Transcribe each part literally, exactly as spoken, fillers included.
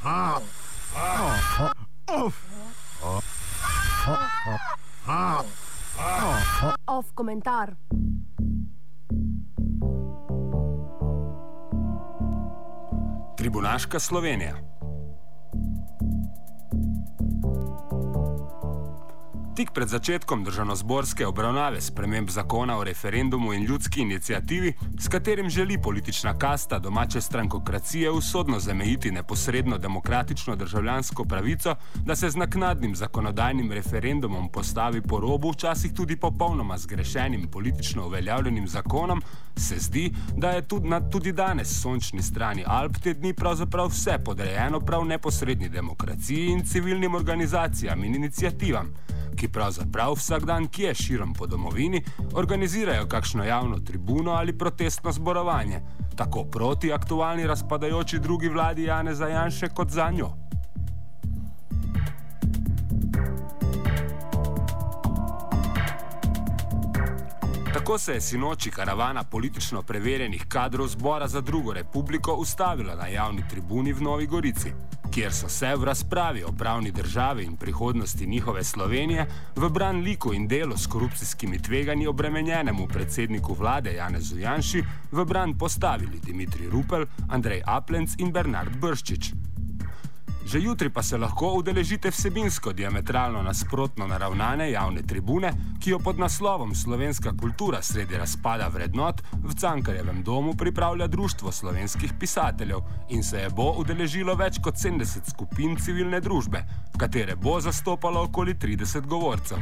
Off komentar. Tribunaška Slovenija. Tik pred začetkom državnozborske obravnave sprememb zakona o referendumu in ljudski iniciativi, s katerim želi politična kasta domače strankokracije usodno zamejiti neposredno demokratično državljansko pravico, da se z naknadnim zakonodajnim referendumom postavi po robu včasih tudi popolnoma zgrešenim politično uveljavljenim zakonom, se zdi, da je tudi, na, tudi danes sončni strani Alp te dni pravzaprav vse podrejeno prav neposredni demokraciji in civilnim organizacijam in iniciativam, ki pravzaprav vsak dan kje širom po domovini organizirajo kakšno javno tribuno ali protestno zborovanje, tako proti aktualni razpadajoči drugi vladi Janeza Janše kot za njo. Tako se je sinoči karavana politično preverjenih kadrov Zbora za drugo republiko ustavila na javni tribuni v Novi Gorici, kjer so se v razpravi o pravni državi in prihodnosti njihove Slovenije v bran liku in delu s korupcijskimi tveganji obremenjenemu predsedniku vlade Janezu Janši v bran postavili Dimitrij Rupel, Andrej Aplenc in Bernard Brščič. Že jutri pa se lahko udeležite vsebinsko diametralno nasprotno naravnane javne tribune, ki jo pod naslovom Slovenska kultura sredi razpada vrednot v Cankarjevem domu pripravlja Društvo slovenskih pisateljev in se je bo udeležilo več kot sedemdeset skupin civilne družbe, katere bo zastopalo okoli trideset govorcev.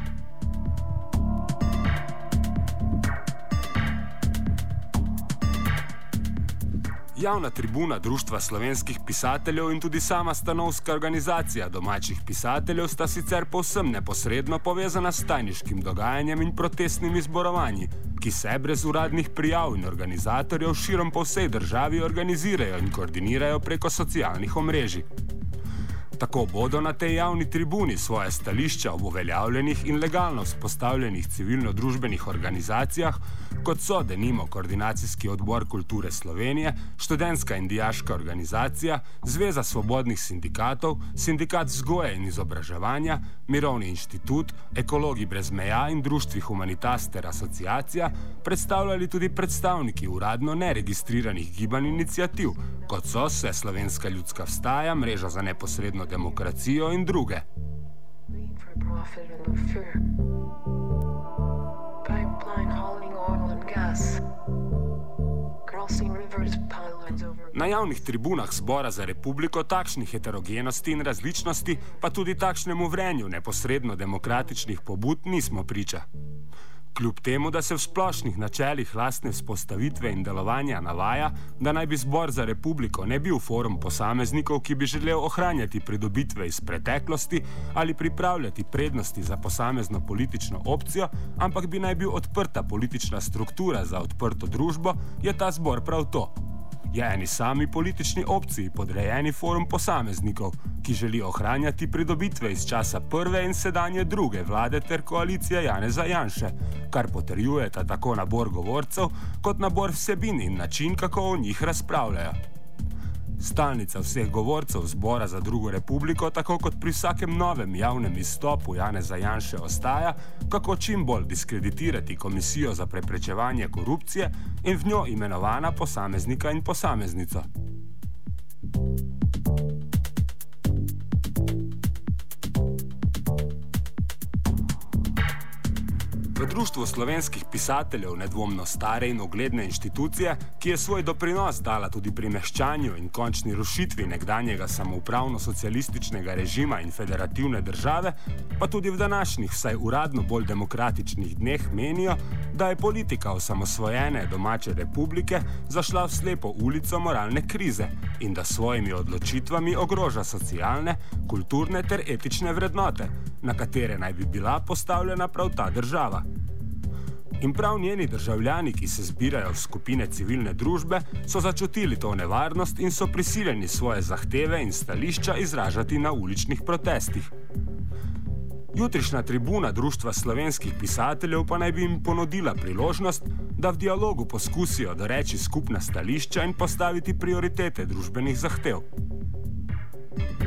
Javna tribuna Društva slovenskih pisateljev in tudi sama stanovska organizacija domačih pisateljev sta sicer povsem neposredno povezana s tajniškim dogajanjem in protestnimi zborovanji, ki se brez uradnih prijav in organizatorjev širom po vsej državi organizirajo in koordinirajo preko socialnih omrežij. Tako bodo na tej javni tribuni svoje stališča ob uveljavljenih in legalno vzpostavljenih civilno-družbenih organizacijah, kot so denimo Koordinacijski odbor kulture Slovenije, Študentska in dijaška organizacija, Zveza svobodnih sindikatov, Sindikat vzgoje in izobraževanja, Mirovni inštitut, Ekologi brez meja in Društvi Humanitas ter asociacija, predstavljali tudi predstavniki uradno neregistriranih gibanj iniciativ, kot so Vseslovenska ljudska vstaja, Mreža za neposredno demokracijo in druge. Na javnih tribunah Zbora za republiko takšnih heterogenosti in različnosti, pa tudi takšnemu vrenju neposredno demokratičnih pobud nismo priča. Kljub temu, da se v splošnih načelih lastne vzpostavitve in delovanja navaja, da naj bi Zbor za republiko ne bil forum posameznikov, ki bi želel ohranjati pridobitve iz preteklosti ali pripravljati prednosti za posamezno politično opcijo, ampak bi naj bil odprta politična struktura za odprto družbo, je ta zbor prav to. Je eni sami politični opciji podrejeni forum posameznikov, ki želi ohranjati pridobitve iz časa prve in sedanje druge vlade ter koalicije Janeza Janše, kar potrjujeta tako nabor govorcev, kot nabor vsebin in način, kako o njih razpravljajo. Stalnica vseh govorcev Zbora za drugo republiko, tako kot pri vsakem novem javnem izstopu Janeza Janše ostaja, kako čim bolj diskreditirati Komisijo za preprečevanje korupcije in v njo imenovana posameznika in posameznico. V Društvu slovenskih pisateljev, nedvomno stare in ugledne inštitucije, ki je svoj doprinos dala tudi pri mehčanju in končni rušitvi nekdanjega samoupravno-socialističnega režima in federativne države, pa tudi v današnjih vsaj uradno bolj demokratičnih dneh menijo, da je politika osamosvojene domače republike zašla v slepo ulico moralne krize in da s svojimi odločitvami ogroža socialne, kulturne ter etične vrednote, na katere naj bi bila postavljena prav ta država. In prav njeni državljani, ki se zbirajo v skupine civilne družbe, so začutili to nevarnost in so prisiljeni svoje zahteve in stališča izražati na uličnih protestih. Jutrišnja tribuna Društva slovenskih pisateljev pa naj bi jim ponudila priložnost, da v dialogu poskusijo doreči skupna stališča in postaviti prioritete družbenih zahtev.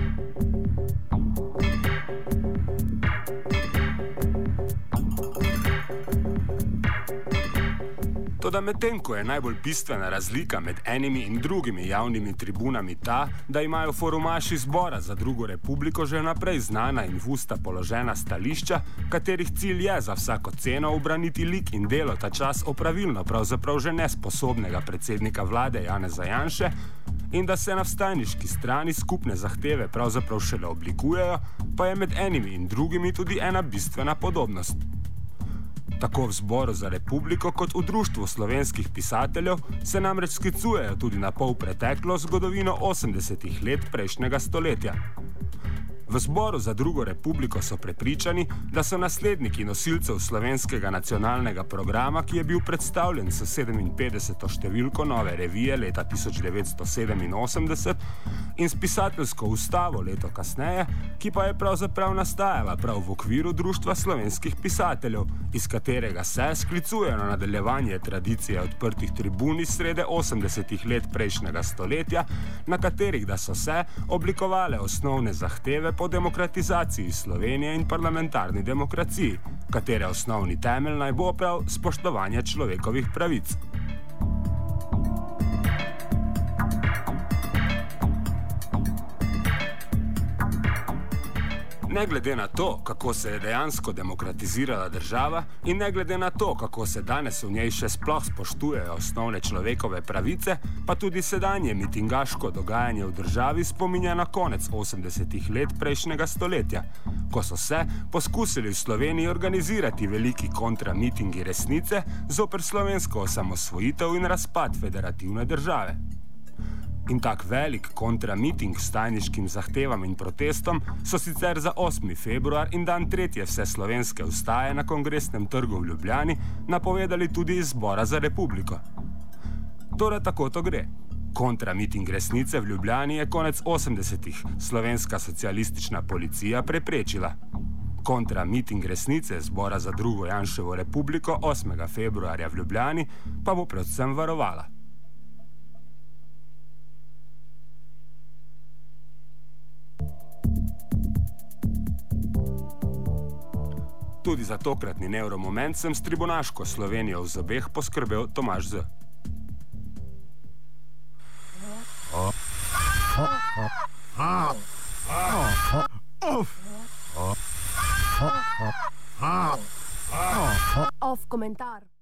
Toda medtem ko je najbolj bistvena razlika med enimi in drugimi javnimi tribunami ta, da imajo forumaši Zbora za drugo republiko že naprej znana in v usta položena stališča, katerih cilj je za vsako ceno ubraniti lik in delo ta čas opravilno pravzaprav že nesposobnega predsednika vlade Janeza Janše, in da se na vstajniški strani skupne zahteve pravzaprav šele oblikujejo, pa je med enimi in drugimi tudi ena bistvena podobnost. Tako v Zboru za republiko kot v Društvu slovenskih pisateljev se namreč sklicujejo tudi na polpreteklo zgodovino osemdesetih let prejšnjega stoletja. V Zboru za drugo republiko so prepričani, da so nasledniki nosilcev slovenskega nacionalnega programa, ki je bil predstavljen s sedeminpetdeseto številko Nove revije leta tisoč devetsto sedeminosemdeset in s pisateljsko ustavo leto kasneje, ki pa je pravzaprav nastajala prav v okviru Društva slovenskih pisateljev, iz katerega se sklicuje na nadaljevanje tradicije odprtih tribun iz srede osemdesetih let prejšnjega stoletja, na katerih da so se oblikovale osnovne zahteve po demokratizaciji Slovenije in parlamentarni demokraciji, katere osnovni temelj naj bo prav spoštovanje človekovih pravic. Ne glede na to, kako se je dejansko demokratizirala država in ne glede na to, kako se danes v njej še sploh spoštujejo osnovne človekove pravice, pa tudi sedanje mitingaško dogajanje v državi spominja na konec osemdesetih let prejšnjega stoletja, ko so se poskusili v Sloveniji organizirati veliki kontramitingi resnice zoper slovensko osamosvojitev in razpad federativne države. In tak velik kontramiting s tajniškim zahtevam in protestom so sicer za osmi februar in dan tretje vseslovenske vstaje na Kongresnem trgu v Ljubljani napovedali tudi iz Zbora za republiko. Torej tako to gre. Kontramiting resnice v Ljubljani je konec osemdesetih slovenska socialistična policija preprečila. Kontramiting resnice Zbora za drugo Janševo republiko osmega februarja v Ljubljani pa bo predvsem varovala. Tudi za tokratni nevromoment sem s tribunaško Slovenijo v zobeh poskrbel Tomaž Z. Off komentar.